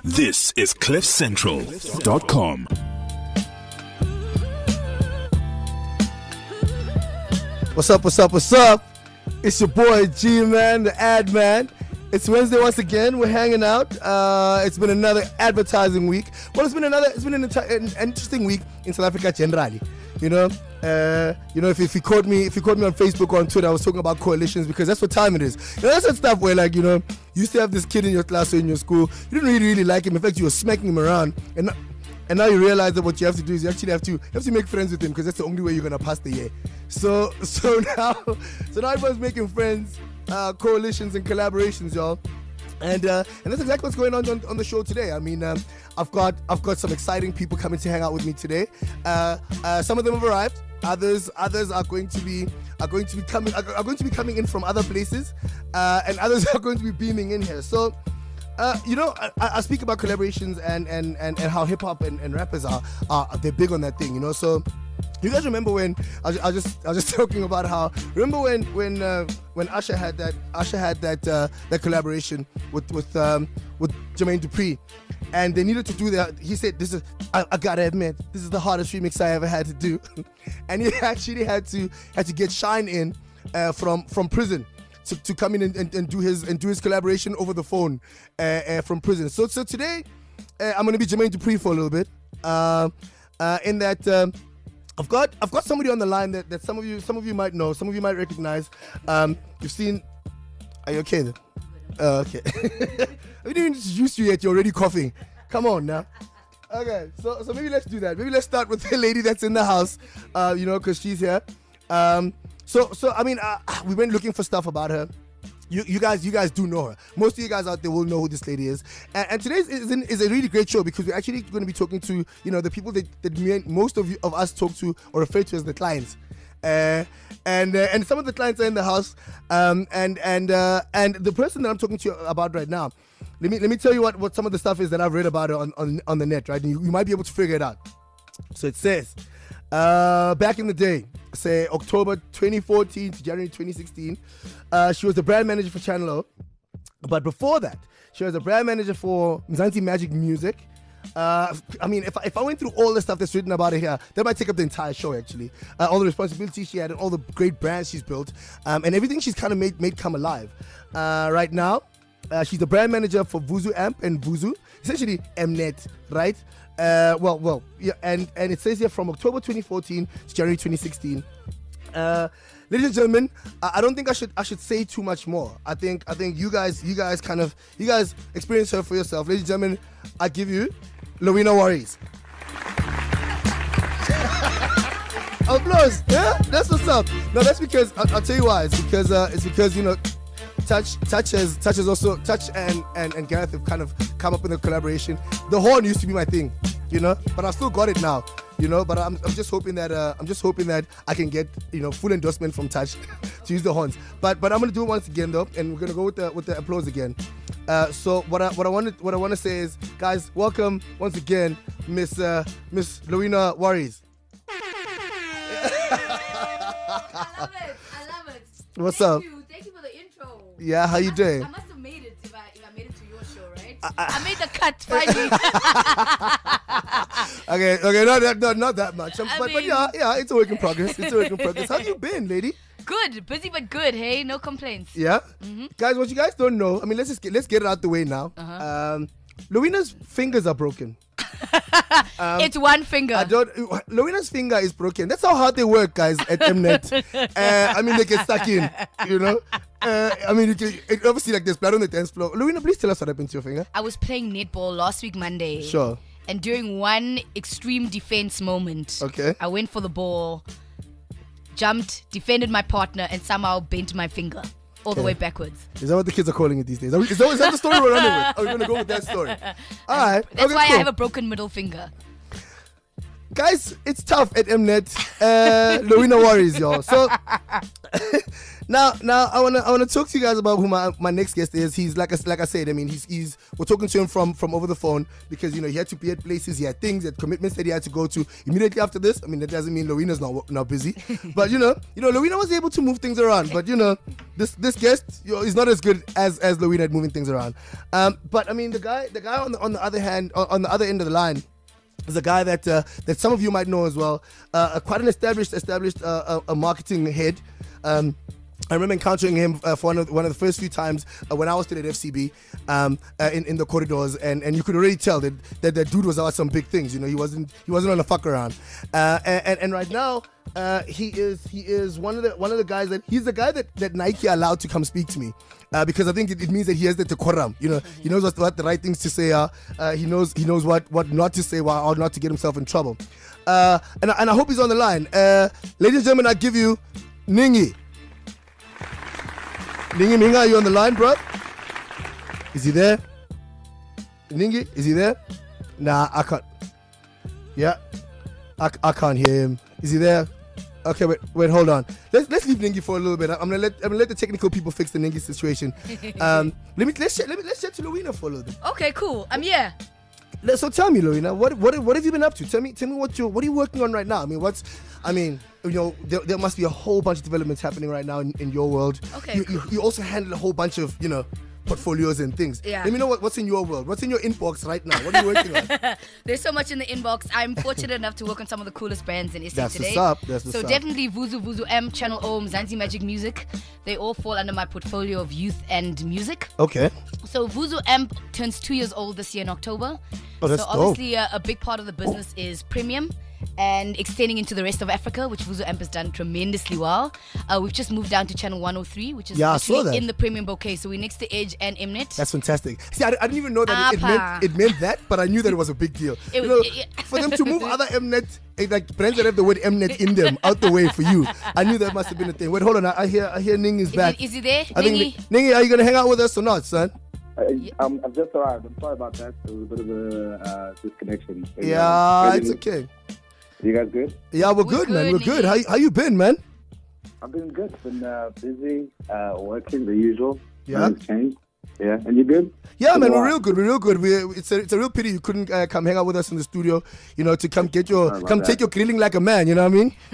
This is CliffCentral.com. What's up, what's up, what's up? It's your boy G-Man, the ad man. It's Wednesday once again. We're hanging out. It's been another advertising week. Well, it's been an interesting week in South Africa generally. You know, if you caught me on Facebook or on Twitter, I was talking about coalitions because that's what time it is. You know, that's that stuff where, like, you used to have this kid in your class or in your school. You didn't really like him. In fact, you were smacking him around, and now you realize that what you have to do is you actually have to make friends with him because that's the only way you're gonna pass the year. So now everyone's making friends, coalitions and collaborations, y'all. And that's exactly what's going on the show today. I mean, I've got some exciting people coming to hang out with me today. Some of them have arrived. Others are going to be coming in from other places, and others are going to be beaming in here. So, I speak about collaborations and how hip hop and rappers are they're big on that thing. So. You guys remember when I was just talking about how when Usher had that collaboration with Jermaine Dupri, and they needed to do that. He said, I gotta admit, this is the hardest remix I ever had to do," and he actually had to get Shine in from prison to come in and do his collaboration over the phone from prison. So today I'm gonna be Jermaine Dupri for a little bit. In that. I've got somebody on the line that some of you might know, some of you might recognize. You've seen. Are you okay then? Okay. I haven't even introduced you yet. You're already coughing. Come on now. Okay, so maybe let's do that. Maybe let's start with the lady that's in the house. Because she's here. So I mean, we went looking for stuff about her. You guys do know her. Most of you guys out there will know who this lady is. And today's is a really great show because we're actually going to be talking to the people that most of us talk to or refer to as the clients. And some of the clients are in the house. And the person that I'm talking to you about right now, let me tell you what some of the stuff is that I've read about her on the net, right? And you might be able to figure it out. So it says, back in the day, say October 2014 to January 2016, she was the brand manager for Channel O. But before that, she was a brand manager for Mzansi Magic Music. I mean, if I went through all the stuff that's written about her here, that might take up the entire show, actually. All the responsibilities she had and all the great brands she's built, and everything she's kind of made come alive. Right now, she's the brand manager for Vuzu Amp and Vuzu, essentially Mnet, right? Yeah, and it says here from October 2014 to January 2016. Ladies and gentlemen, I don't think I should say too much more. I think you guys experience her for yourself. Ladies and gentlemen, I give you Lowena Warriors. Applause. Yeah, that's what's up. No, that's because I'll tell you why. It's because Touch and Gareth have kind of come up with a collaboration. The horn used to be my thing, but I've still got it now, But I'm just hoping that I can get full endorsement from Touch to use the horns. But I'm gonna do it once again though, and we're gonna go with the applause again. So what I want to say is, guys, welcome once again, Miss Lowena Warriors. I love it. What's up? Thank you for the intro. Yeah, how you doing? I must have made it if I made it to your show, right? I made the cut finally. Okay, not that much. But yeah, it's a work in progress. How you been, lady? Good, busy but good. Hey, no complaints. Yeah, Guys, what you guys don't know, I mean, let's get it out the way now. Lowena's fingers are broken. It's one finger. Lowena's finger is broken. That's how hard they work, guys, at Mnet. I mean, they get stuck in, I mean, it obviously, like, there's blood on the dance floor. Lowena, please tell us what happened to your finger. I was playing netball last week, Monday. Sure. And during one extreme defense moment, okay, I went for the ball, jumped, defended my partner, and somehow bent my finger all the way backwards. Is that what the kids are calling it these days? Is that the story we're running with? Are we going to go with that story? All right. That's why cool. I have a broken middle finger. Guys, it's tough at Mnet. Lowena Warriors, y'all. So Now I wanna talk to you guys about who my next guest is. He's like I said. I mean, he's we're talking to him from over the phone because he had to be at places, he had things, he had commitments that he had to go to immediately after this. I mean, that doesn't mean Lowena's not busy, but Lowena was able to move things around. But this guest is not as good as Lowena at moving things around. But I mean, the guy on the other hand, on the other end of the line, is a guy that some of you might know as well. Quite an established a marketing head. I remember encountering him for one of the first few times when I was still at FCB in the corridors, and you could already tell that dude was about some big things. He wasn't on a fuck around. And right now he is one of the guys he's the guy that Nike allowed to come speak to me. Because I think it means that he has the decorum. He knows what the right things to say are. He knows what not to say or not to get himself in trouble. And I hope he's on the line. Ladies and gentlemen, I give you Ningi. Ningi Minga, are you on the line, bro? Is he there? Ningi, is he there? Nah, I can't. Yeah, I can't hear him. Is he there? Okay, wait, hold on. Let's leave Ningi for a little bit. I'm gonna let the technical people fix the Ningi situation. Let's chat to Lowena for a little bit. Okay, cool. I'm here. So tell me, Lowena, what have you been up to? Tell me what are you working on right now? I mean, there must be a whole bunch of developments happening right now in your world. Okay. You also handle a whole bunch of portfolios and things. Yeah. Let me know what's in your world. What's in your inbox right now? What are you working on? There's so much in the inbox. I'm fortunate enough to work on some of the coolest brands in SA today. That's what's up. Definitely Vuzu M, Channel O, Mzansi Magic Music. They all fall under my portfolio of youth and music. Okay. So Vuzu M turns 2 years old this year in October. Oh, that's so obviously a big part of the business is premium and extending into the rest of Africa, which Vuzu Amp has done tremendously well. We've just moved down to channel 103, which is actually in the premium bouquet. So we're next to Edge and Mnet. That's fantastic. See, I didn't even know that it meant that, but I knew that it was a big deal. For them to move other Mnet, like brands that have the word Mnet in them, out the way for you, I knew that must have been a thing. Wait, hold on. I hear Ning is back. Is he there? I think Ningi, are you gonna hang out with us or not, son? I've just arrived. I'm sorry about that. There was a bit of a disconnection. Yeah, it's okay. You guys good? Yeah, we're good, man. We're good. How you been, man? I've been good. Been busy, working the usual. Yeah. Nothing's changed. Yeah, and you good? Yeah, man, we're real good. It's a real pity you couldn't come hang out with us in the studio. To come take your grilling like a man. You know what I mean?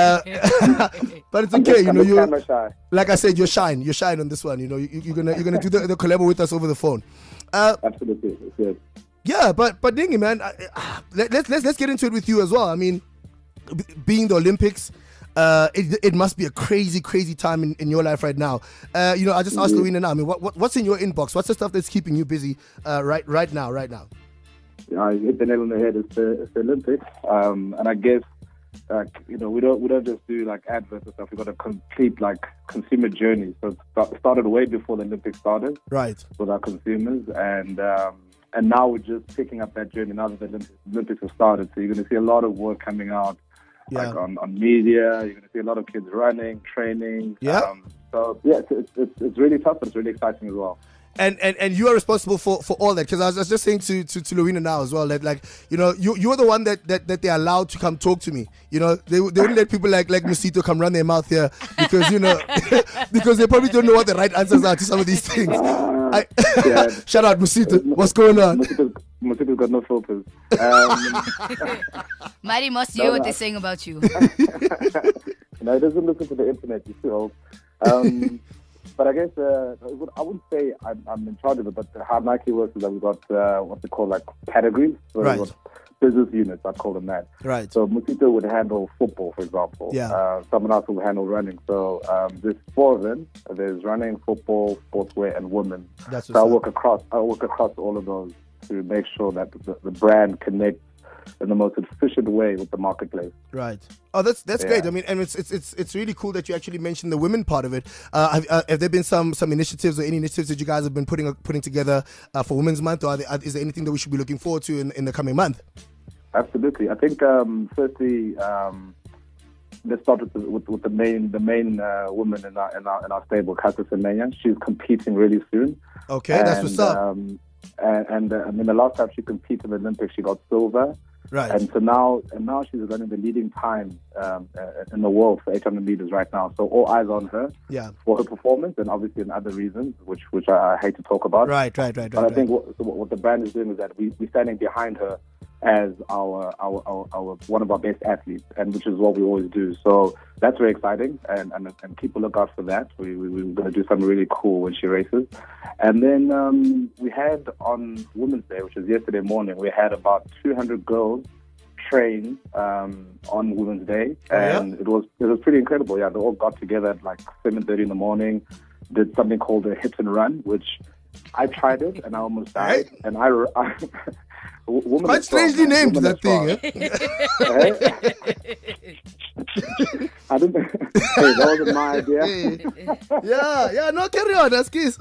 But it's okay. I'm shy. Like I said, you're shine on this one. You're gonna do the collab with us over the phone. Absolutely, it's good. Yeah, but Ningi, man, let's get into it with you as well. I mean, being the Olympics, it must be a crazy time in your life right now. I just asked Lowena now. I mean, what's in your inbox? What's the stuff that's keeping you busy right now? Yeah, you hit the nail on the head. It's the Olympics, and I guess we don't just do like adverts and stuff. We've got a complete like consumer journey. So it started way before the Olympics started, right? With our consumers, and now we're just picking up that journey now that the Olympics have started. So you're going to see a lot of work coming out, like on media. You're going to see a lot of kids running, training. Yeah. It's really tough, but it's really exciting as well. And you are responsible for all that, because I was just saying to Lowena now as well that you're the one that they're allowed to come talk to me. They wouldn't let people like Musito come run their mouth here because because they probably don't know what the right answers are to some of these things. Shout out Musito. What's going on? Musito's got no filters. Mighty must hear what they're saying about you. No, he doesn't listen to the internet. He's too old. But I guess I wouldn't say I'm in charge of it, but how Nike works is that we've got what they call like categories. So right. We've got business units, I call them that. Right. So Musito would handle football, for example. Yeah. Someone else will handle running. So there's 4 of them. There's running, football, sportswear, and women. So I work across all of those to make sure that the brand connects in the most efficient way with the marketplace. Right. Oh, that's great. I mean, and it's really cool that you actually mentioned the women part of it. Have there been some initiatives or any initiatives that you guys have been putting together for Women's Month, or is there anything that we should be looking forward to in the coming month? Absolutely. I think firstly, let's start with the main woman in our stable, Kata Semenya. She's competing really soon. Okay, that's what's up. And I mean, the last time she competed in the Olympics, she got silver. Right. And now she's running the leading time in the world for 800 meters right now. So all eyes on her for her performance, and obviously in other reasons, which I hate to talk about. Right. But I think what the brand is doing is that we're standing behind her as our one of our best athletes, and which is what we always do. So that's very exciting, and keep a lookout for that. We're going to do something really cool when she races. And then we had on Women's Day, which was yesterday morning, we had about 200 girls train on Women's Day, and it was pretty incredible. Yeah, they all got together at like 7:30 in the morning, did something called a hit and run, which I tried it and I almost died, and I quite strangely named that thing. I didn't. Hey, that wasn't my idea. Yeah. No, carry on, Askis.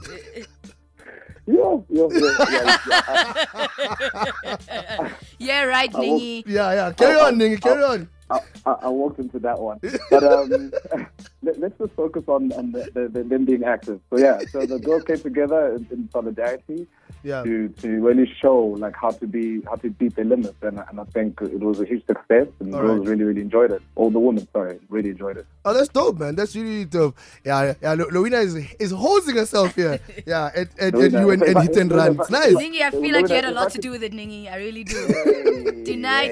Yeah, right, Ningy. Yeah. Carry on, Ningy. Carry on. I walked into that one, but let's just focus on them being active. So the girls came together in solidarity to really show like how to beat their limits, and I think it was a huge success, and the girls really enjoyed it. All the women, really enjoyed it. Oh, that's dope, man. That's really dope. Yeah. Louina is hosing herself here. Yeah, and you and hit and run. It's nice. Ningy, I feel like you had a lot to do with it, Ningy. I really do. Deny,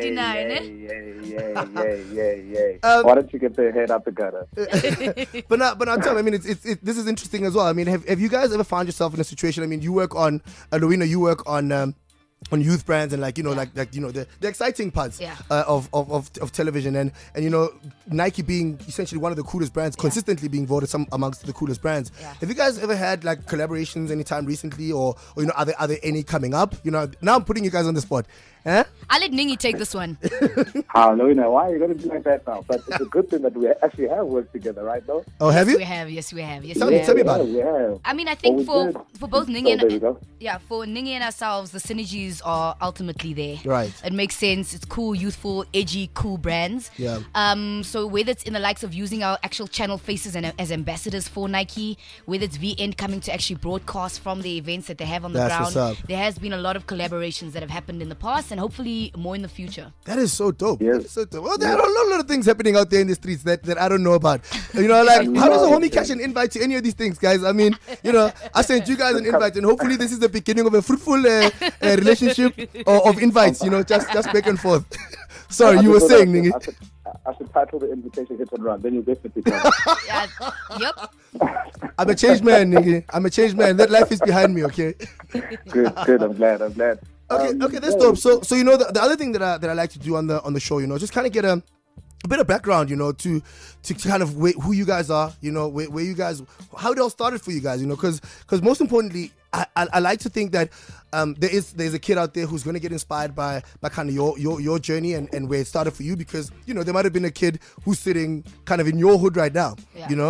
why don't you get their head out the gutter? but now tell me, I mean, this is interesting as well. I mean, have you guys ever found yourself in a situation? I mean, you work on Louina, you work on youth brands and like the exciting parts of television, and Nike being essentially one of the coolest brands, consistently being voted amongst the coolest brands. Have you guys ever had like collaborations anytime recently, or are there any coming up? Now I'm putting you guys on the spot. I'll let Ningy take this one. Louina, why are you going to do like that now? But it's a good thing that we actually have worked together, right, though? Oh, have you? Yes, we have. Tell me about it. Yeah. I mean, I think for both Ningy for Ningy and ourselves, the synergies are ultimately there. Right. It makes sense. It's cool, youthful, edgy, cool brands. Yeah. So whether it's in the likes of using our actual channel faces and as ambassadors for Nike, whether it's VN coming to actually broadcast from the events that they have on the ground, what's up. There has been a lot of collaborations that have happened in the past, and hopefully more in the future. That is so dope. Yes. That is so dope. Well, there are a lot of things happening out there in the streets that I don't know about. Like how does a homie catch an invite to any of these things, guys? I mean, I sent you guys an invite, and hopefully this is the beginning of a fruitful relationship of invites. Just back and forth. Sorry, you were saying, Ningy. I should title the invitation "Hit and Run." Then you definitely come. Yep. I'm a changed man, Ningy. I'm a changed man. That life is behind me. Okay. Good. I'm glad. Okay, that's dope. So the other thing that I like to do on the show, just kind of get a bit of background, to kind of who you guys are, where you guys, how it all started for you guys, because most importantly, I like to think that there's a kid out there who's going to get inspired by kind of your journey and where it started for you, because there might have been a kid who's sitting kind of in your hood right now,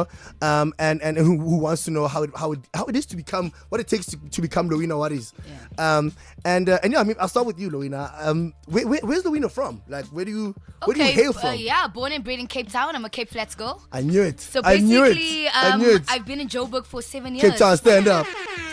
and who wants to know how it is to become, what it takes to become Louina Waris. I mean, I'll start with you, Louina. Where's Louina from? Like, where do you hail from? Born and bred in Cape Town. I'm a Cape Flats girl. I knew it. So basically, I knew it. I've been in Joburg for 7 years. Cape Town, stand up.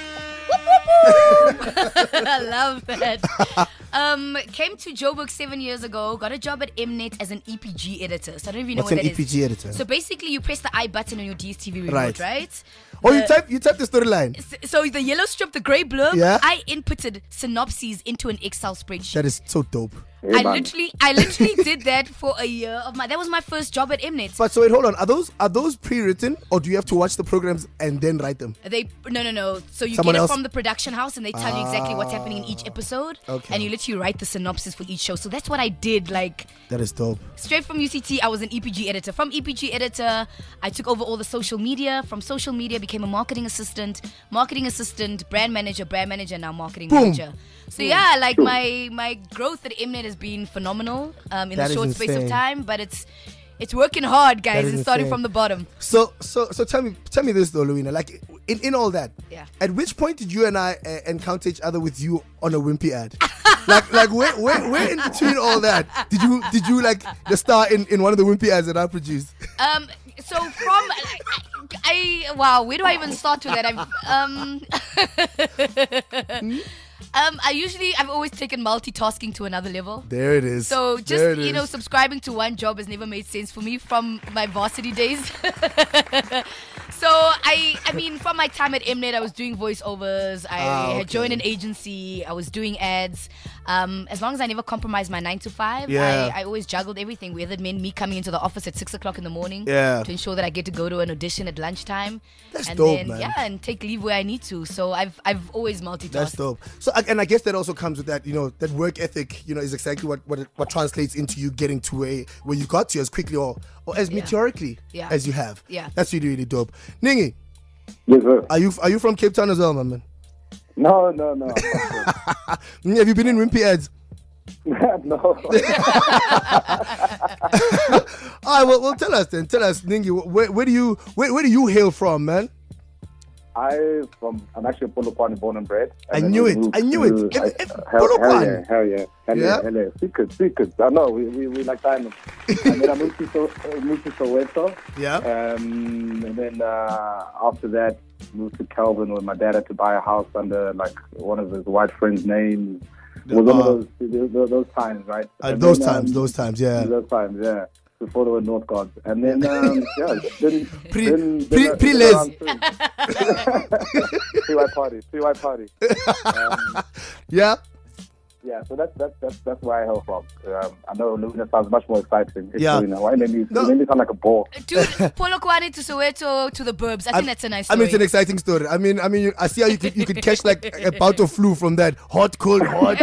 I love that. Came to Joburg 7 years ago. Got a job at Mnet as an EPG editor. So I don't even know what that is. What's an EPG editor? So basically, you press the I button on your DSTV remote, right? Oh, you type the storyline. So the yellow strip, the grey blurb. I inputted synopses into an Excel spreadsheet. That is so dope. I literally did that for a year that was my first job at Mnet. But so wait, hold on. Are those pre-written, or do you have to watch the programs and then write them? No. So you get it from the production house, and they tell you exactly what's happening in each episode. Okay. And you literally write the synopsis for each show. So that's what I did. Like, that is dope. Straight from UCT, I was an EPG editor. From EPG editor, I took over all the social media. From social media, became a marketing assistant, brand manager, now marketing manager. So my growth at Mnet has been phenomenal in the short space of time, but it's working hard, guys. It's starting from the bottom. So tell me this though, Louina. Like in all that, at which point did you and I encounter each other with you on a Wimpy ad? like where in between all that did you like the star in one of the Wimpy ads that I produced? So from wow, where do I even start with that? I've always taken multitasking to another level. There it is. So just, subscribing to one job has never made sense for me from my varsity days. So I mean, from my time at Mnet, I was doing voiceovers. I had joined an agency. I was doing ads. As long as I never compromised my 9 to 5, I always juggled everything. Whether it meant me coming into the office at 6 o'clock in the morning to ensure that I get to go to an audition at lunchtime. That's dope, man. Yeah, and take leave where I need to. So I've always multitasked. That's dope. So and I guess that also comes with that, that work ethic, is exactly what translates into you getting to where you got to as quickly or as meteorically as you have. Yeah. That's really, really dope. Ningi. Yes, sir. Are you from Cape Town as well, my man? No. Have you been in Wimpy ads? No. All right, well, tell us, Ningi, where do you hail from, man? I'm actually a Polokwane born and bred. I knew it. Hell yeah. Secrets. I know, we like diamonds. And then I moved to Soweto. Yeah. And then after that, moved to Kelvin where my dad had to buy a house under like one of his white friends' names. It was one of those times, right? Those times, yeah. Before there were North Gods. And then, Pre-Les. Pre-white party. Yeah. Yeah, so that's where I hail from. I know Lumina sounds much more exciting. Yeah. Why made me sound like a bore? Dude, Polokwane to Soweto to the burbs. I think that's a nice story. I mean, it's an exciting story. I mean, I see how you could catch like a bout of flu from that. Hot, cold, hot.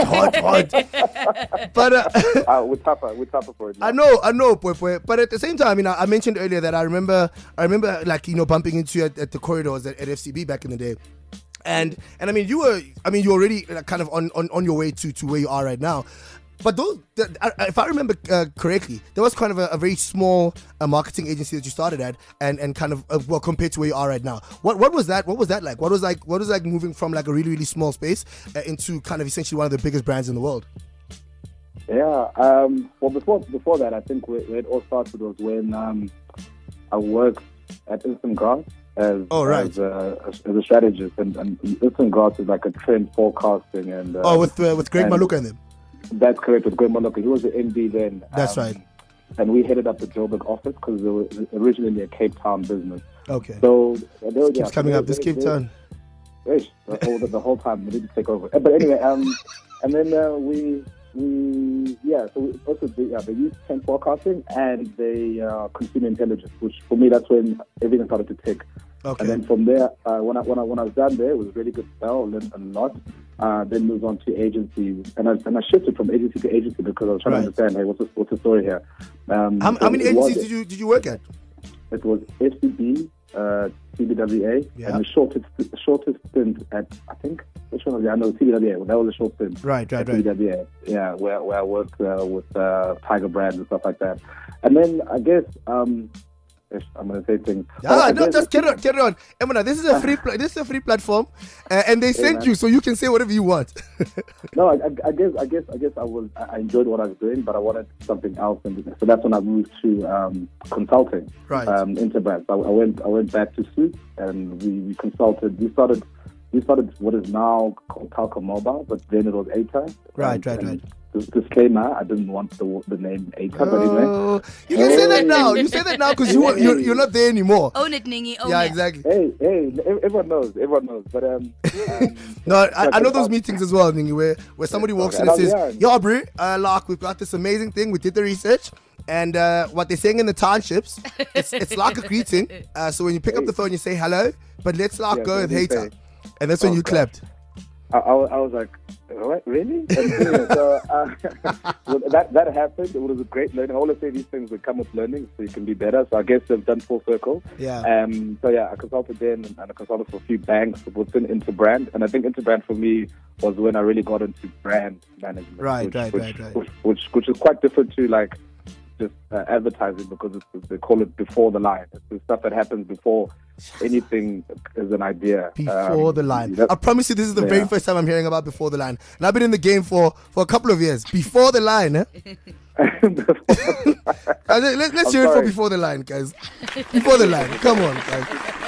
But we're tougher for it. Now. I know, boy. But at the same time, I mentioned earlier that I remember like bumping into you at the corridors at FCB back in the day. And I mean, you were already kind of on your way to where you are right now. But if I remember correctly, there was kind of a very small marketing agency that you started at, and kind of compared to where you are right now. What was that? What was that like? What was like moving from like a really, really small space into kind of essentially one of the biggest brands in the world? Yeah. Well, before that, I think where it all started was when I worked at Instant Grass. As a strategist, and Instant Grass is like a trend forecasting and with Greg Maluka in them. That's correct, with Greg Maluka. He was the MD then. That's right. And we headed up the Joburg office because it was originally a Cape Town business. Okay. So keeps coming up. This Cape Town. The whole time we need to take over. But anyway, and then we also they use trend forecasting and they consumer intelligence, which for me that's when everything started to tick. Okay. And then from there, when I was done there, it was a really good spell, learned a lot. Then moved on to agency, and I shifted from agency to agency because I was trying to understand, hey, what's the story here? How many agencies did you work at? It was FCB, TBWA, and the shortest stint at, I think, which one was it? I know TBWA. That was a short stint. Right. TBWA, yeah, where I worked with Tiger Brands and stuff like that. And then I guess I'm going to say things. Just carry on. Emma, this is a free platform, and they sent you, so you can say whatever you want. No, I guess I enjoyed what I was doing, but I wanted something else, and so that's when I moved to consulting. Right. Interbrands. I went back to Suits, and we consulted. We started what is now called Telco Mobile, but then it was ATA. Right. Disclaimer: I didn't want the name ATA, but anyway. You can say that now. You say that now because you're not there anymore. Own it, Ningi. Own it. Yeah, exactly. Hey, everyone knows. But no, I know those meetings as well, Ningi, where somebody walks in and says, "Yo, bro, like we've got this amazing thing. We did the research." And what they're saying in the townships, it's like a greeting. So when you pick up the phone, you say hello, but let's go with hater. And that's when you clapped. I was like, what, really? So that happened. It was a great learning. I always say these things would come with learning, so you can be better. So I guess they've done full circle. Yeah. I consulted then, and I consulted for a few banks within Interbrand. And I think Interbrand for me was when I really got into brand management. Right. Which is quite different to just advertising, because they call it before the line. It's the stuff that happens before anything is an idea. Before the line. I promise you, this is the very first time I'm hearing about Before the Line. And I've been in the game for a couple of years. Before the Line, eh? Let's hear it for Before the Line, guys. Before the Line. Come on, guys.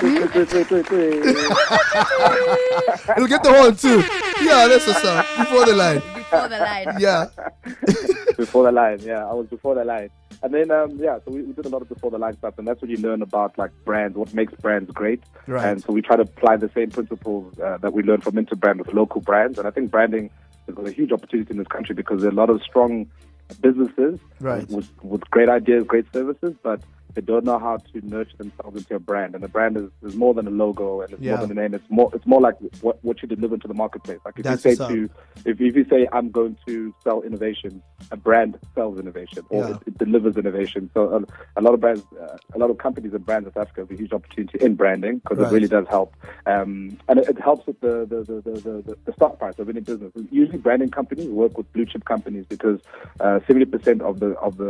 It'll get the horn too. Yeah, that's what's up. Before the Line. Before the Line. Yeah. Before the Line, yeah. I was Before the Line. And then, so we did a lot of Before the Line stuff, and that's when you learn about like brands, what makes brands great. Right. And so we try to apply the same principles that we learned from Interbrand with local brands. And I think branding has got a huge opportunity in this country because there are a lot of strong businesses with great ideas, great services, but they don't know how to nurture themselves into a brand. And a brand is more than a logo, and it's more than a name. It's more like what you deliver to the marketplace. Like if you say I'm going to sell innovation, a brand sells innovation or it delivers innovation. So a lot of brands, a lot of companies and brands in South Africa have a huge opportunity in branding because it really does help. And it helps with the stock price of any business. Usually branding companies work with blue chip companies because 70% of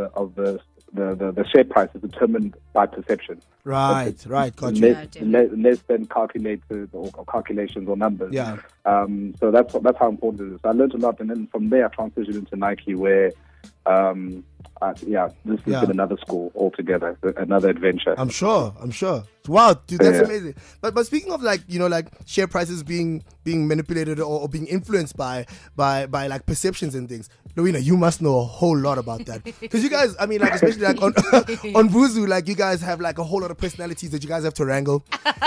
the share price is determined by perception. Right, gotcha. Less than calculated or calculations or numbers. Yeah. So that's how important it is. I learned a lot, and then from there I transitioned into Nike, where this has been another school altogether, another adventure. I'm sure. Wow, dude, that's amazing. But speaking of like share prices being manipulated or being influenced by like perceptions and things, Louina, you must know a whole lot about that because you guys, I mean, like especially like on Vuzu, like you guys have like a whole lot of personalities that you guys have to wrangle.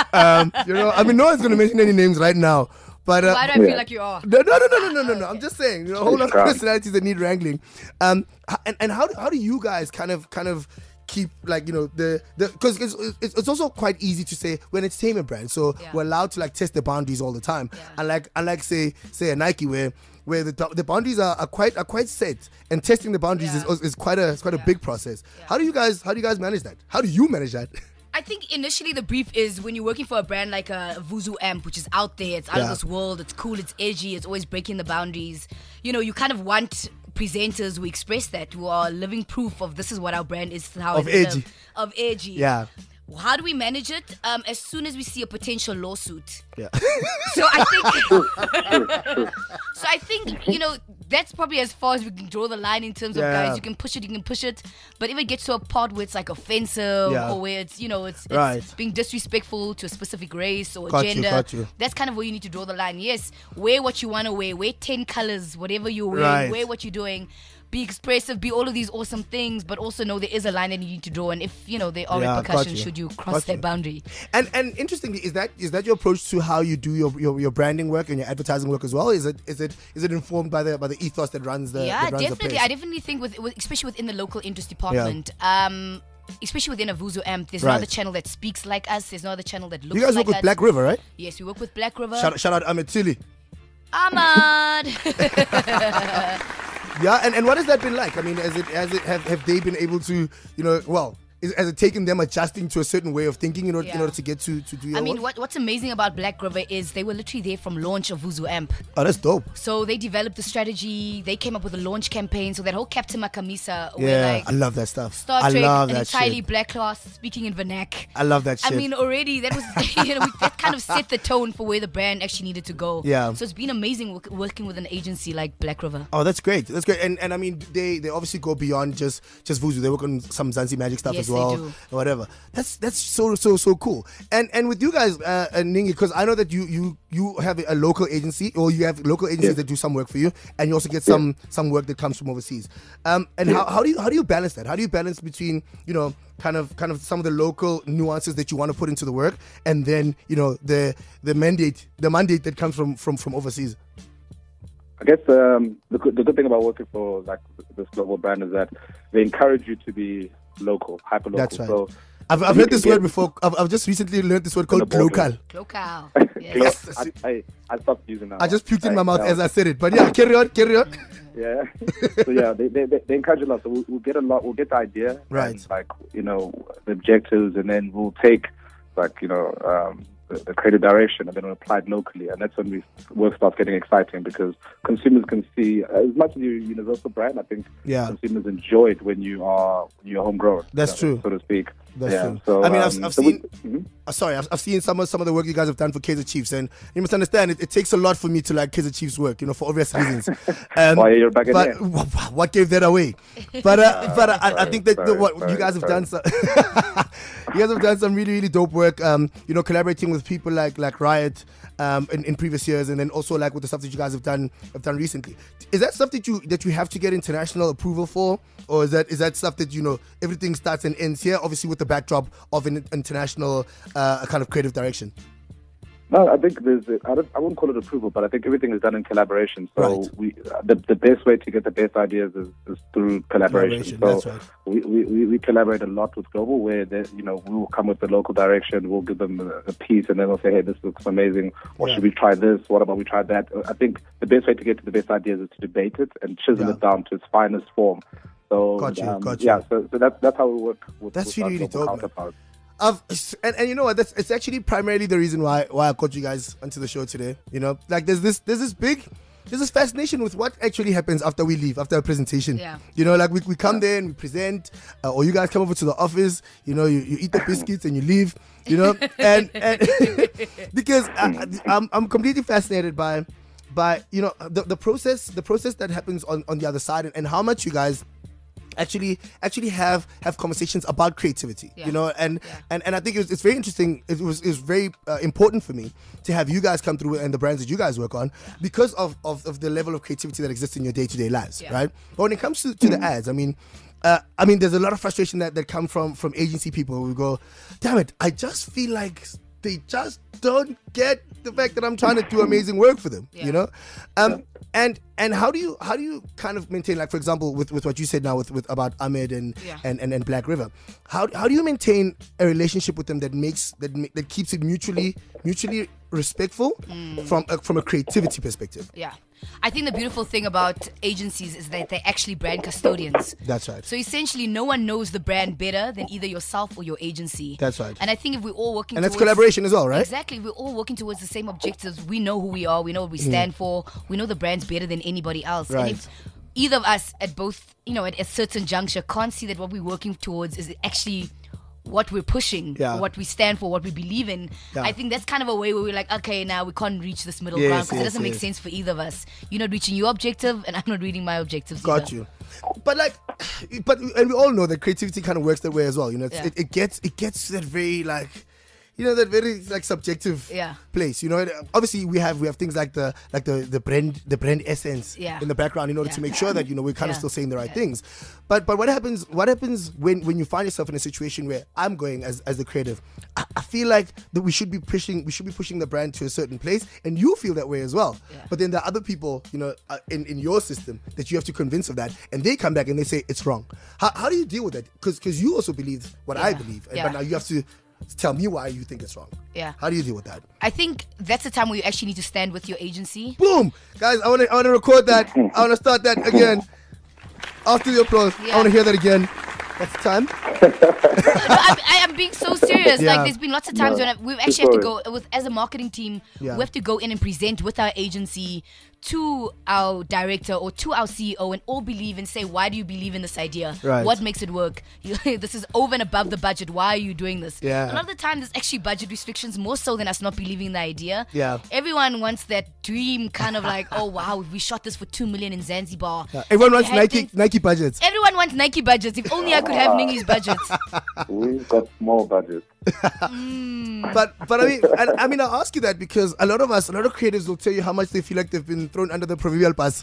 I mean, no one's gonna mention any names right now. But, why do I feel like you are? No. I'm just saying, a whole lot of personalities that need wrangling. And how do you guys kind of keep like because it's also quite easy to say we're an entertainment brand, so we're allowed to like test the boundaries all the time. Unlike say a Nike where the boundaries are quite set, and testing the boundaries is quite a big process. Yeah. How do you guys manage that? How do you manage that? I think initially the brief is when you're working for a brand like a Vuzu Amp, which is out there, it's out of this world, it's cool, it's edgy, it's always breaking the boundaries. You kind of want presenters who express that, who are living proof of this is what our brand is, how of edgy. Of edgy. Yeah. How do we manage it? As soon as we see a potential lawsuit. Yeah. So I think, that's probably as far as we can draw the line in terms of guys. You can push it. But if it gets to a part where it's like offensive or where it's, it's being disrespectful to a specific race or gender, that's kind of where you need to draw the line. Yes, wear what you want to wear 10 colors, whatever you're wearing, wear what you're doing. Be expressive, be all of these awesome things, but also know there is a line that you need to draw, and if there are repercussions should you cross that boundary. And interestingly, is that your approach to how you do your branding work and your advertising work as well? Is it informed by the ethos that runs the definitely. The place? I definitely think with especially within the local interest department. Especially within a Vuzu Amp, there's no other channel that speaks like us. There's no other channel that looks like us. You guys work with Black River, right? Yes, we work with Black River. Shout out Ahmed Tili. Ahmad. Yeah, and what has that been like? I mean, have they been able to, has it taken them adjusting to a certain way of thinking in order to get to do your I mean, what's amazing about Black River is they were literally there from launch of Vuzu Amp. Oh, that's dope. So they developed the strategy. They came up with a launch campaign. So that whole Captain Makamisa. I love that stuff. Star Trek, an entirely black class, speaking in vernac. I love that shit. I mean, already that was, that kind of set the tone for where the brand actually needed to go. Yeah. So it's been amazing working with an agency like Black River. Oh, that's great. And I mean, they obviously go beyond just Vuzu. They work on some Zanzi Magic stuff as well. They do. Whatever. That's so cool. And with you guys, Ningi, because I know that you have a local agency, or you have local agencies that do some work for you, and you also get some work that comes from overseas. How do you balance that? How do you balance between kind of some of the local nuances that you want to put into the work, and then the mandate that comes from overseas? I guess the good thing about working for like this global brand is that they encourage you to be local, hyper local. That's right. So I've heard this word before. I've just recently learned this word called local. Local. Yes. I stopped using that. I just puked in my mouth as I said it. But yeah, carry on. Yeah. So yeah, they encourage a lot. So we'll get the idea, right? And, like the objectives, and then we'll take the creative direction, and then we'll apply it locally. And that's when work starts getting exciting, because consumers can see, as much as you're a universal brand, I think consumers enjoy it when you're homegrown. That's true, so to speak. That's true. So, I mean, I've seen. Sorry, I've seen some of the work you guys have done for Kaizer Chiefs, and you must understand it takes a lot for me to like Kaizer Chiefs work, for obvious reasons. Why you're back again? What gave that away? But I think that you guys have done some. You guys have done some really, really dope work. Collaborating with people like Riot in previous years, and then also like with the stuff that you guys have done recently. Is that stuff that you have to get international approval for, or is that stuff that everything starts and ends here? Obviously, with the backdrop of an international kind of creative direction. No, I think I wouldn't call it approval, but I think everything is done in collaboration. So the best way to get the best ideas is through collaboration. So that's right. we collaborate a lot with Global, where we will come with the local direction, we'll give them a piece, and then they'll say, hey, this looks amazing, or should we try this? What about we try that? I think the best way to get to the best ideas is to debate it and chisel it down to its finest form. So got you. Yeah, so that's how we work with that's really, really dope, counterparts. And you know what? It's actually primarily the reason why I called you guys onto the show today. Like there's this fascination with what actually happens after we leave, after a presentation. Yeah. Like we come there and we present, or you guys come over to the office. You eat the biscuits and you leave. And because I'm completely fascinated by the process that happens on the other side, and how much you guys actually have conversations about creativity, and I think it's very interesting. It was very important for me to have you guys come through and the brands that you guys work on because of the level of creativity that exists in your day-to-day lives, right? But when it comes to the ads, I mean, there's a lot of frustration that come from agency people who go, damn it, I just feel like they just don't get the fact that I'm trying to do amazing work for them, And how do you kind of maintain, like, for example, with what you said now with about Ahmed and Black River, how do you maintain a relationship with them that keeps it mutually respectful from a creativity perspective? Yeah. I think the beautiful thing about agencies is that they're actually brand custodians. That's right. So essentially, no one knows the brand better than either yourself or your agency. That's right. And I think if we're all working and that's collaboration as well, right? Exactly. If we're all working towards the same objectives, we know who we are, we know what we stand for, we know the brand's better than anybody else. Right. And if either of us at both, at a certain juncture can't see that what we're working towards is actually what we're pushing, what we stand for, what we believe in. I think that's kind of a way where we're like, okay, now we can't reach this middle ground because it doesn't make sense for either of us. You're not reaching your objective, and I'm not reaching my objectives. Got you. But and we all know that creativity kind of works that way as well. It gets that very that very subjective place. Obviously we have things like the brand essence in the background in order to make sure that we're kind of still saying the right things. But what happens when you find yourself in a situation where I'm going as the creative? I feel like that we should be pushing the brand to a certain place, and you feel that way as well. But then there are other people in your system that you have to convince of that, and they come back and they say it's wrong. How do you deal with that? Because you also believe what I believe, but now you have to tell me why you think it's wrong. Yeah. How do you deal with that? I think that's the time where you actually need to stand with your agency. Boom! Guys, I want to record that. I want to start that again. After the applause, I want to hear that again. That's the time. I am being so serious. Like, there's been lots of times when we've actually had to go as a marketing team. We have to go in and present with our agency to our director or to our CEO and all believe and say, why do you believe in this idea? Right. What makes it work? This is over and above the budget. Why are you doing this? Yeah. A lot of the time, there's actually budget restrictions more so than us not believing in the idea. Yeah. Everyone wants that dream kind of like, oh wow, we shot this for 2 million in Zanzibar. Yeah. Everyone wants Nike budgets. Everyone wants Nike budgets. If only I could have Ningi's budgets. We've got small budgets. But I mean, I ask you that because a lot of creatives will tell you how much they feel like they've been thrown under the proverbial bus.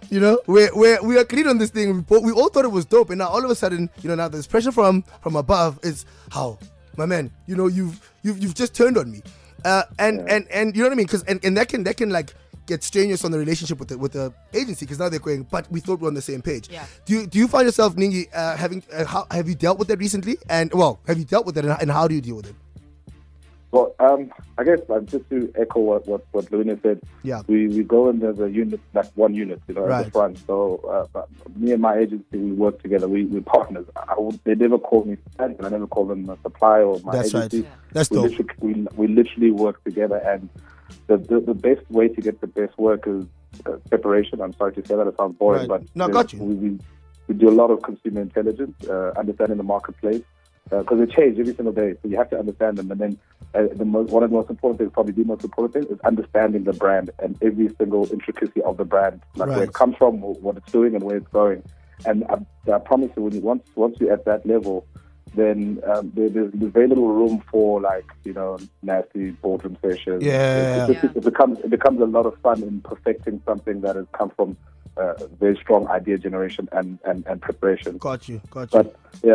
We agreed on this thing. We all thought it was dope, and now all of a sudden, now there's pressure from above. It's how, my man, you've just turned on me, and you know what I mean? Because and that can like get strenuous on the relationship with the agency, because now they're going, but we thought we were on the same page. Yeah. Do you find yourself, Ningi, have you dealt with that recently? And have you dealt with it, and how do you deal with it? Well, I guess just to echo what Luna said. Yeah. We go in as a unit, like one unit, at the front. So me and my agency, we work together. We're partners. They never call me friend, and I never call them a supplier or my agency. That's right. Yeah. That's dope. We literally work together, and the best way to get the best work is preparation. I'm sorry to say that, it sounds boring, but got you. We do a lot of consumer intelligence, understanding the marketplace, because they change every single day. So you have to understand them. And then one of the most important things, probably the most important thing, is understanding the brand and every single intricacy of the brand, like where it comes from, what it's doing, and where it's going. And I promise you, once you're at that level, then there's very little room for nasty boardroom sessions. It becomes a lot of fun in perfecting something that has come from very strong idea generation and preparation. Got you. But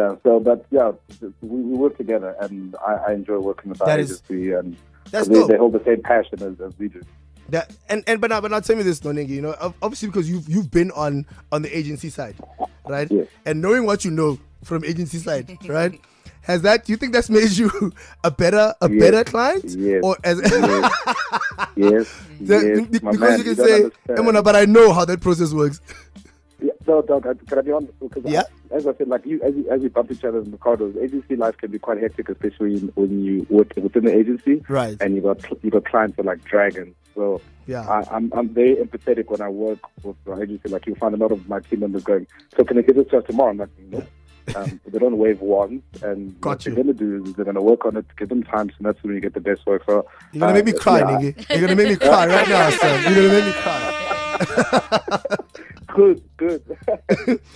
we work together, and I enjoy working with our agency, and they hold the same passion as we do. But now tell me this, Nonengi, obviously because you've been on the agency side, right? Yes. And knowing what you know from agency side, right? Do you think that's made you a better client? Yes. Or yes. Because you can say, but I know how that process works. Yeah, no, can I be honest? Because as I said, as we bump each other in the corridors, agency life can be quite hectic, especially when you work within the agency, right? And you got clients that are like dragons. So I'm very empathetic when I work with the agency. Like, you'll find a lot of my team members going, "So can I get this to us tomorrow?" I'm like, "Nope." They don't wave wands, and what they're going to do is they're going to work on it, give them time, so that's when you get the best work. So you're going to make me cry, nigga. You're going to make me cry right now, son. You're going to make me cry. Good. So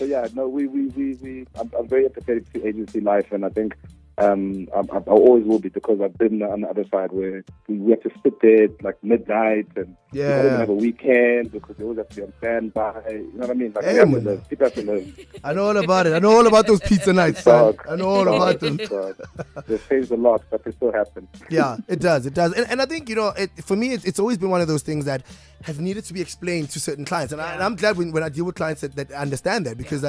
I'm very empathetic to agency life, and I think I always will be, because I've been on the other side where we have to sit there at like midnight, and we don't even have a weekend because they always have to be on standby. You know what I mean? Like, people have to live. I know all about it. I know all about those pizza nights, son. I know all about them. They've changed a lot, but they still happen. Yeah, it does. And I think, for me, it's always been one of those things that has needed to be explained to certain clients, and I'm glad when I deal with clients that understand that, because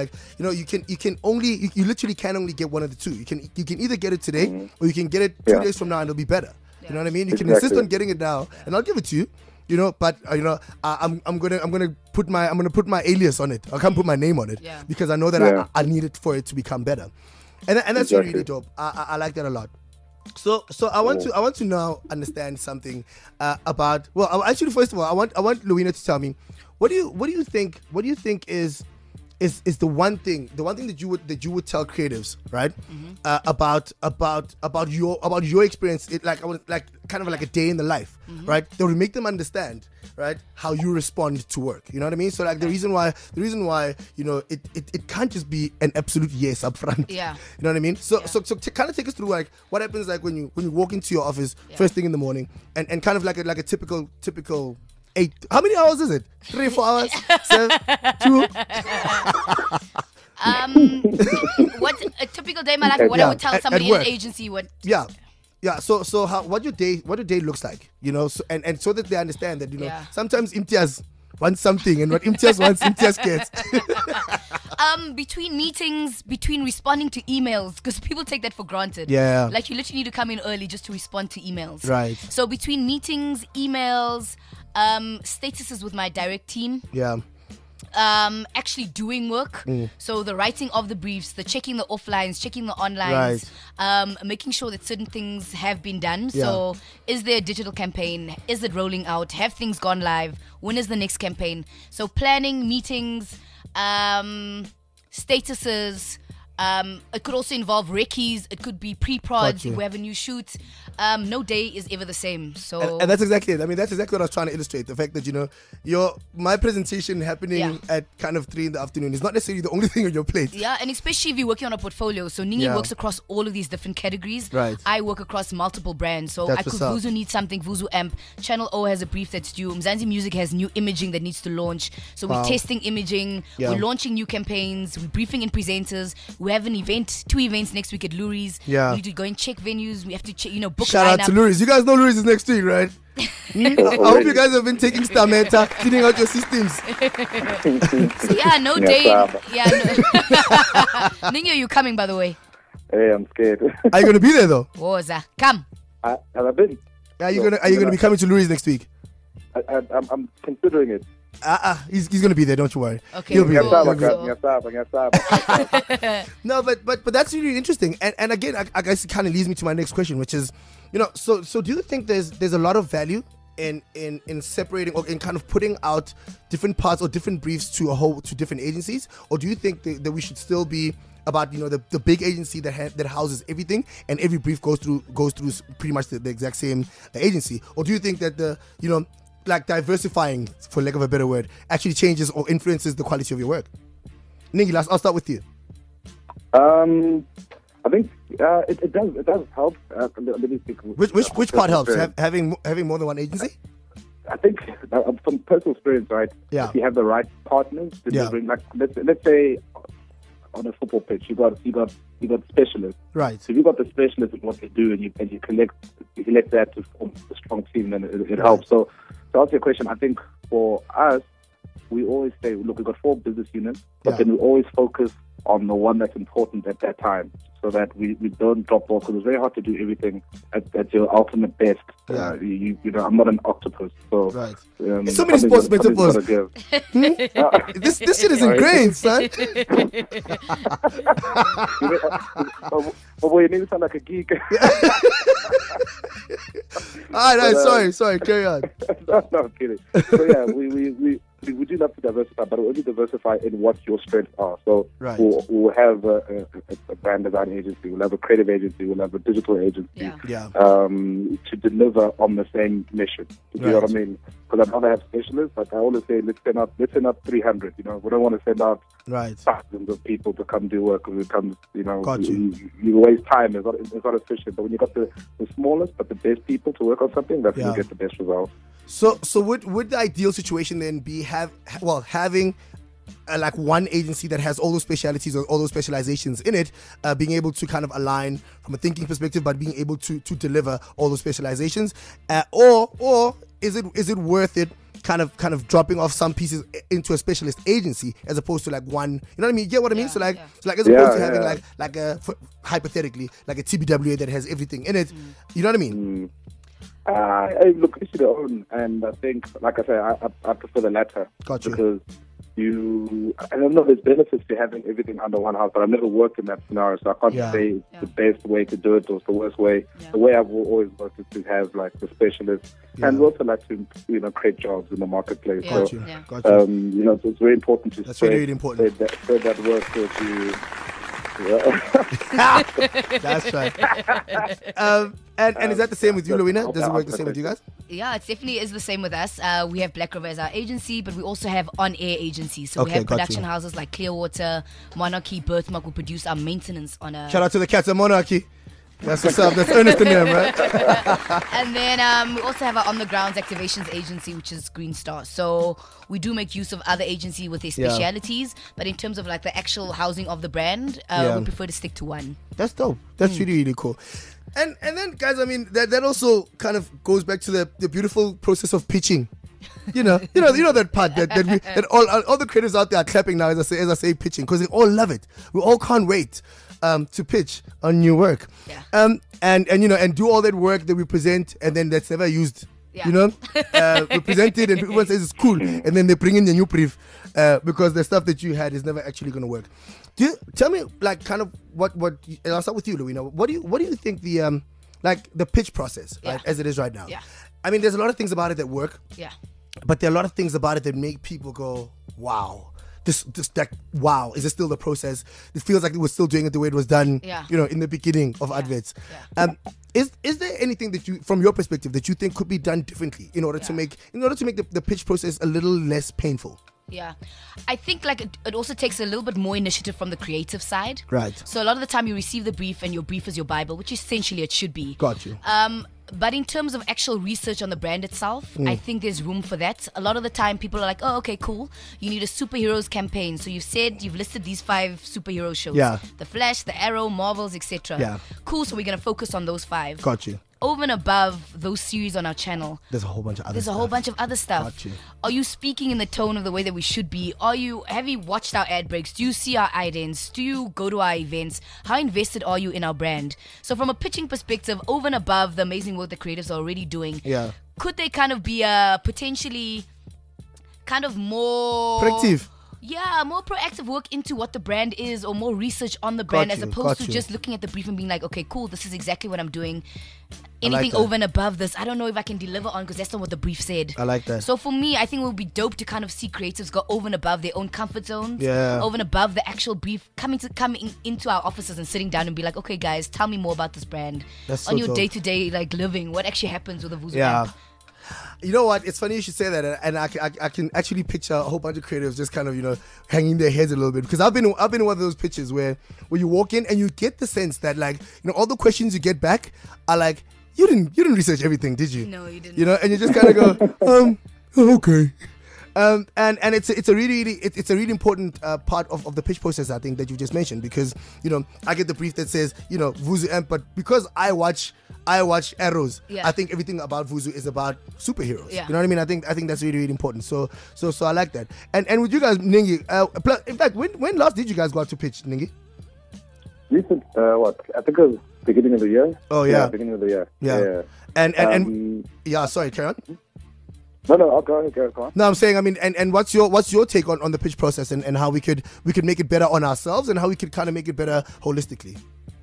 you literally can only get one of the two. You can either get it today, or you can get it 2 days from now, and it'll be better. You know what I mean? You can insist on getting it now, and I'll give it to you. But I'm gonna put my alias on it. I can't put my name on it because I know that I need it for it to become better, and that's really dope. I like that a lot. So I want to now understand something about. Well, actually, first of all, I want Louina to tell me what do you think is the one thing that you would tell creatives, right? About your experience, kind of like a day in the life, right? That would make them understand, right, how you respond to work. You know what I mean? So the reason why it can't just be an absolute yes up front. Yeah. You know what I mean? So to kind of take us through what happens when you walk into your office first thing in the morning, and kind of like a typical 8. How many hours is it? 3, 4 hours? 7, 2? What a typical day in my life? What I would tell somebody in an agency would. Yeah. So what your day looks like, so and so that they understand that sometimes Imtiaz wants something, and what Imtiaz wants, Imtiaz gets. Between meetings, between responding to emails, because people take that for granted. Yeah. Like, you literally need to come in early just to respond to emails. Right. So between meetings, emails, statuses with my direct team. Yeah. Actually doing work. So the writing of the briefs, the checking the offlines, checking the onlines, making sure that certain things have been done. Yeah. So is there a digital campaign? Is it rolling out? Have things gone live? When is the next campaign? So planning, meetings, statuses. It could also involve recce's. It could be pre-prods. We have a new shoot. No day is ever the same. So and that's exactly it. I mean, that's exactly what I was trying to illustrate. The fact that my presentation happening at kind of 3 p.m. is not necessarily the only thing on your plate. Yeah, and especially if you're working on a portfolio. So Ningi works across all of these different categories. Right. I work across multiple brands. So Vuzu needs something. Vuzu Amp. Channel O has a brief that's due. Mzansi Music has new imaging that needs to launch. So we're testing imaging. Yeah. We're launching new campaigns. We're briefing in presenters. We have an event, 2 events next week at Lurie's. Yeah. We need to go and check venues. We have to check, book. Shout out to Lurie's. You guys know Lurie's is next week, right? I hope you guys have been taking Stamenta, cleaning out your systems. So no day. Ningi, are you coming, by the way? Hey, I'm scared. Are you going to be there though? Woza, come. Have I been? Are you gonna be coming to Lurie's next week? I'm considering it. He's gonna be there. Don't you worry. Okay. He'll be there. No, but that's really interesting. And again, I guess it kind of leads me to my next question, which is, so do you think there's a lot of value in separating or in kind of putting out different parts or different briefs to different agencies, or do you think that we should still be about the big agency that houses everything, and every brief goes through pretty much the exact same agency? Or do you think that like diversifying, for lack of a better word, actually changes or influences the quality of your work? Ningi, I'll start with you. I think it does help. Let me think. Which part helps? Having more than one agency? I think from personal experience, right? Yeah. If you have the right partners delivering, like let's say on a football pitch, you got specialists. Right. So if you got the specialists in what they do, and you collect that to form a strong team, then it helps. So to answer your question, I think for us, we always say, look, we've got 4 business units, but then we always focus on the one that's important at that time, so that we don't drop off, because it's very hard to do everything at your ultimate best. Yeah. I'm not an octopus, so right. There's so many sports metaphors. This shit is ingrained, son. Boy, you need to sound like a geek. All right, sorry, carry on. No, I'm kidding. So yeah, we do love to diversify, but we only diversify in what your strengths are. So we'll have a brand design agency, we'll have a creative agency, we'll have a digital agency, to deliver on the same mission. You know what I mean? Because I'd rather have specialists, but I always say let's send out 300. We don't want to send out thousands of people to come do work, because it comes, you waste time. It's not efficient. But when you got the smallest but the best people to work on something, that's when you get the best results. So would the ideal situation then be having like one agency that has all those specialities or all those specializations in it, being able to kind of align from a thinking perspective, but being able to deliver all those specializations, or is it worth it kind of dropping off some pieces into a specialist agency as opposed to like one, you know what I mean? You get what I mean? So like as opposed to having like a hypothetically like a TBWA that has everything in it, you know what I mean? Look, each to their own, and I think, like I say, I prefer the latter. Gotcha. Because I don't know, there's benefits to having everything under one house, but I've never worked in that scenario, so I can't say it's the best way to do it or it's the worst way. Yeah. The way I've always worked is to have like the specialists, and we also like to create jobs in the marketplace. So so it's very important to spread that work so you. That's right. And is that the same with you, Louina? Does it work the same with you guys? Yeah, it definitely is the same with us. We have Black River as our agency, but we also have on-air agencies. So we have production houses like Clearwater, Monarchy, Birthmark, who produce our maintenance on a... Shout out to the cats at Monarchy. That's what's up. That's Ernest in them, right? And then we also have our on-the-grounds activations agency, which is Green Star. So we do make use of other agencies with their specialities, but in terms of like the actual housing of the brand, we prefer to stick to one. That's dope. That's really, really cool. And then, guys, I mean, that also kind of goes back to the beautiful process of pitching. You know that part that all the creators out there are clapping now as I say pitching, because they all love it. We all can't wait to pitch on new work. Yeah. And do all that work that we present, and then that's never used. Yeah. We present it and everyone says it's cool, and then they bring in the new brief because the stuff that you had is never actually going to work. Tell me, like, kind of what and I'll start with you, Louina. What do you think the pitch process, right, as it is right now? Yeah. I mean, there's a lot of things about it that work. Yeah. But there are a lot of things about it that make people go, wow. Wow, is it still the process? It feels like it was still doing it the way it was done, in the beginning of adverts. Yeah. Is there anything that you, from your perspective, that you think could be done differently in order to make the pitch process a little less painful? Yeah, I think like it also takes a little bit more initiative from the creative side. Right. So a lot of the time you receive the brief and your brief is your Bible, which essentially it should be. Got you. But in terms of actual research on the brand itself, I think there's room for that. A lot of the time people are like, oh, okay, cool. You need a superheroes campaign. So you've listed these 5 superhero shows. Yeah. The Flash, The Arrow, Marvels, etc. Yeah. Cool, so we're going to focus on those 5. Got you. Over and above those series on our channel, there's a whole bunch of other stuff. Got you. Are you speaking in the tone of the way that we should be? Have you watched our ad breaks? Do you see our idents? Do you go to our events? How invested are you in our brand? So from a pitching perspective, over and above the amazing work the creatives are already doing, could they kind of be potentially kind of more predictive? Yeah, more proactive work into what the brand is, or more research on the brand, as opposed to just looking at the brief and being like, okay, cool, this is exactly what I'm doing. Anything over and above this, I don't know if I can deliver on, because that's not what the brief said. I like that. So for me, I think it would be dope to kind of see creatives go over and above their own comfort zones, over and above the actual brief, coming into our offices and sitting down and be like, okay, guys, tell me more about this brand. That's on your day-to-day like living. What actually happens with the Vuzu brand? You know what? It's funny you should say that, and I can actually picture a whole bunch of creatives just kind of hanging their heads a little bit, because I've been in one of those pitches where you walk in and you get the sense that all the questions you get back are like, you didn't research everything, did you? No, you didn't. And you just kind of go okay. And it's a really important part of the pitch process, I think, that you just mentioned, because I get the brief that says Vuzu Amp, but because I watch Arrows, I think everything about Vuzu is about superheroes. You know what I mean? I think that's really, really important. So I like that. And with you guys, Ningi, in fact, when last did you guys go out to pitch, Ningi? Recent, I think it was beginning of the year. Oh yeah, beginning of the year. Yeah. And sorry, carry on. No, I'll go on. No, I'm saying, I mean, and what's your take on the pitch process, and how we could make it better on ourselves, and how we could kind of make it better holistically?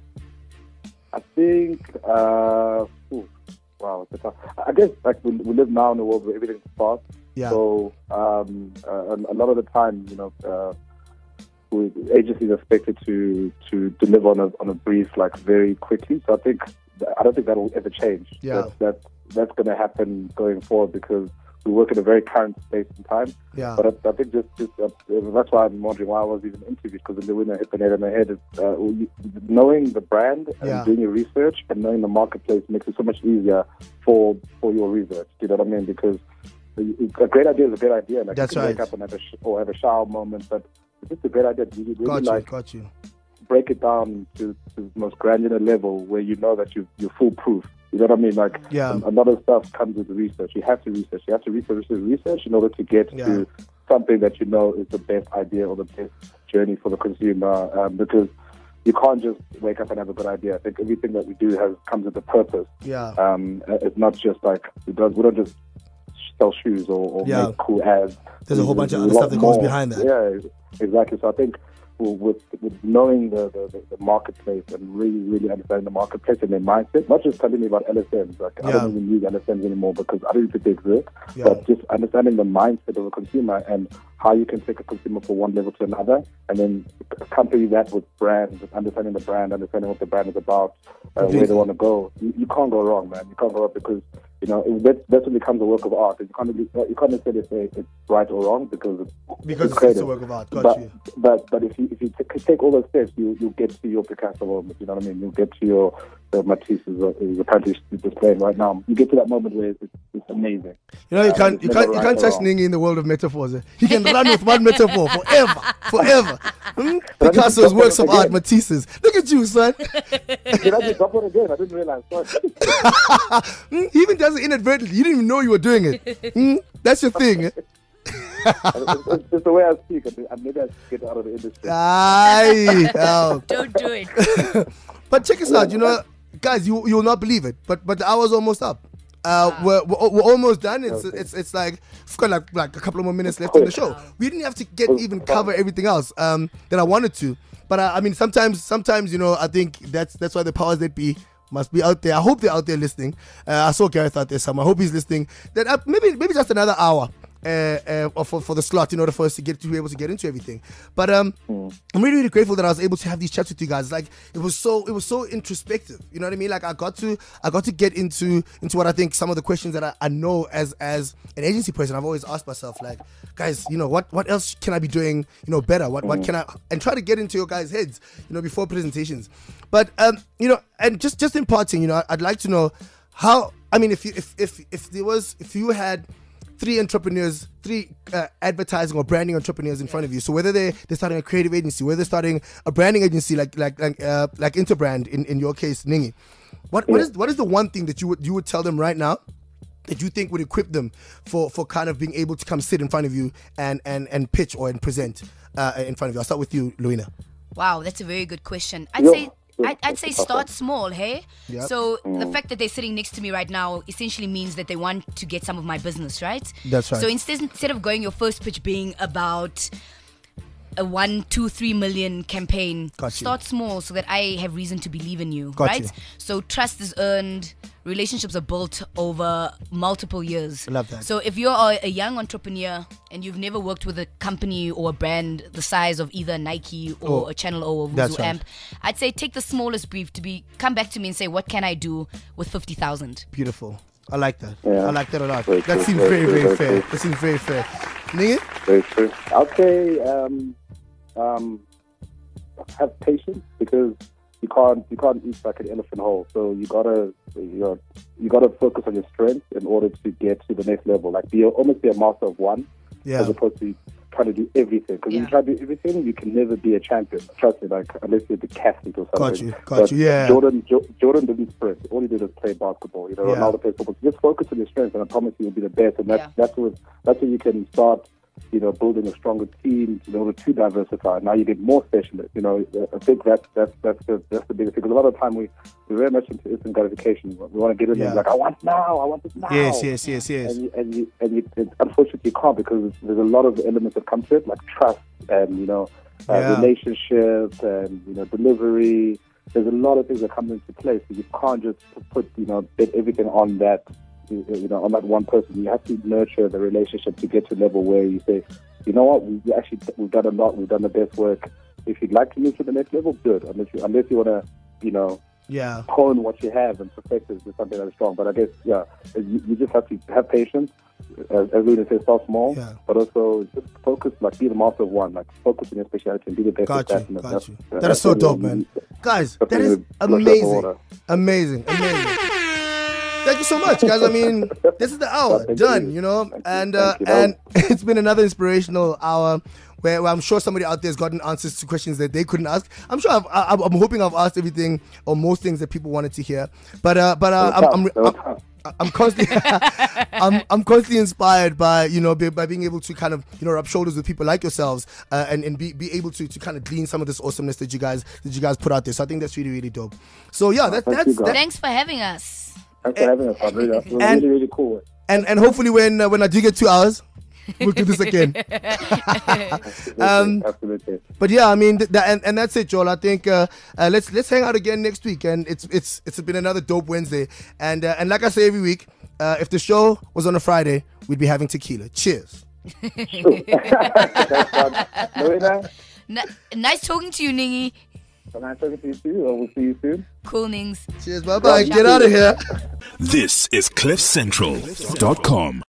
I think, wow, it's tough. I guess we live now in a world where everything's fast. Yeah. So a lot of the time, agencies are expected to deliver on a brief very quickly. So I don't think that will ever change. Yeah. That's going to happen going forward, because we work in a very current space and time. Yeah. But I think just that's why I'm wondering why I was even interviewed, because when I hit the nail on the head, knowing the brand and doing your research and knowing the marketplace makes it so much easier for your research. Do you know what I mean? Because a great idea is a great idea. That's you can right. wake up and have a shower moment, but it's just a great idea. You really got you. Break it down to the most granular level where you know that you're foolproof. You know what I mean? A lot of stuff comes with the research. You have to research. You have to research in order to get to something that you know is the best idea or the best journey for the consumer. Because you can't just wake up and have a good idea. I think everything that we do comes with a purpose. Yeah. It's not just we don't just sell shoes or make cool ads. There's a whole bunch of other stuff that goes behind that. Yeah, exactly. So I think with knowing the marketplace and really understanding the marketplace and their mindset, not just telling me about LSMs. I don't even use LSMs anymore because I don't think they exist. But just understanding the mindset of a consumer and how you can take a consumer from one level to another, and then accompany that with brands, understanding the brand, understanding what the brand is about, where they want to go. You can't go wrong, man. You can't go wrong, because that's when it becomes a work of art. You can't necessarily say it's right or wrong because it's a work of art. But if you take all those steps, you'll get to your Picasso moment. You know what I mean? You'll get to your Matisse is apparently displaying right now. You get to that moment where it's amazing. You can't touch Ningi in the world of metaphors. He can run with one metaphor forever. Picasso's works of art, Matisse's. Look at you, son. Did I just drop one again? I didn't realize. He even does it inadvertently. You didn't even know you were doing it. That's your thing. It's the way I speak. Maybe I should get out of the industry. Don't do it. But check us out. Guys, you will not believe it. But the hour's almost up. We're almost done. It's like we've got like a couple of more minutes left on the show. We didn't have to cover everything else that I wanted to. But I mean, sometimes I think that's why the powers that be must be out there. I hope they're out there listening. I saw Gareth out there somewhere. I hope he's listening. That maybe just another hour for the slot in order for us to be able to get into everything. But I'm really, really grateful that I was able to have these chats with you guys. Like it was so introspective. You know what I mean? Like I got to get into what I think some of the questions that I know as an agency person. I've always asked myself, like, guys, what else can I be doing better? What can I, and try to get into your guys' heads before presentations. But and just in parting, I'd like to know how, I mean, if you had three advertising or branding entrepreneurs in front of you. So whether they're starting a creative agency, whether they're starting a branding agency like Interbrand in your case, Ningi, what is the one thing that you would tell them right now that you think would equip them for kind of being able to come sit in front of you and pitch or present in front of you? I'll start with you, Luina. Wow, that's a very good question. I'd say start small, hey? Yep. So the fact that they're sitting next to me right now essentially means that they want to get some of my business, right? That's right. So instead of going your first pitch being about a 1, 2, 3 million campaign. Start small so that I have reason to believe in you, right? So trust is earned, relationships are built over multiple years. I love that. So if you're a young entrepreneur and you've never worked with a company or a brand the size of either Nike or a Channel O or Vuzu Amp, I'd say take the smallest brief come back to me and say, what can I do with 50,000? Beautiful. I like that. I like that a lot. That seems very, very fair. That seems very fair. Ningi? Very true. I'll say have patience, because you can't eat like an elephant whole. So you gotta focus on your strengths in order to get to the next level. Like almost be a master of one, as opposed to trying to do everything. Because if you try to do everything, you can never be a champion. Trust me, like unless you're the athlete or something. Got you. Yeah. Jordan didn't sprint. All he did was play basketball. Ronaldo plays football. So just focus on your strengths, and I promise you'll be the best. And that's where you can start. Building a stronger team in order to diversify. Now you get more specialists. I think that's the biggest thing. Because a lot of the time we're very much into instant gratification. We want to get in there like, I want this now. Yes. And unfortunately you can't, because there's a lot of elements that come to it, like trust and relationships and delivery. There's a lot of things that come into play. So you can't just put bet everything on that. On that one person. You have to nurture the relationship to get to a level where you say, you know what, we've done a lot, we've done the best work. If you'd like to move to the next level, good. Unless you want to, hone what you have and perfect it with something that is strong. But I guess, you just have to have patience. As Luna says, start small, but also just focus, like be the master of one, like focus on your specialty and be the best at that. Got you. That is so dope, man. Guys, that is amazing. Thank you so much, guys. I mean, this is the hour. Done, and it's been another inspirational hour where I'm sure somebody out there has gotten answers to questions that they couldn't ask. I'm sure I'm hoping I've asked everything or most things that people wanted to hear. But I'm constantly I'm constantly inspired by by being able to kind of rub shoulders with people like yourselves and be able to kind of glean some of this awesomeness that you guys put out there. So I think that's really, really dope. So that's thanks for having us. Thanks for having us. It was really, really cool. And hopefully when I do get 2 hours, we'll do this again. Absolutely. But yeah, I mean, and that's it, Joel. I think let's hang out again next week. And it's been another dope Wednesday. And like I say every week, if the show was on a Friday, we'd be having tequila. Cheers. Nice talking to you, Ningi. Nice talking to you too. We'll see you soon. Cool, Nings. Cheers. Bye-bye. Get out of here. This is CliffCentral.com.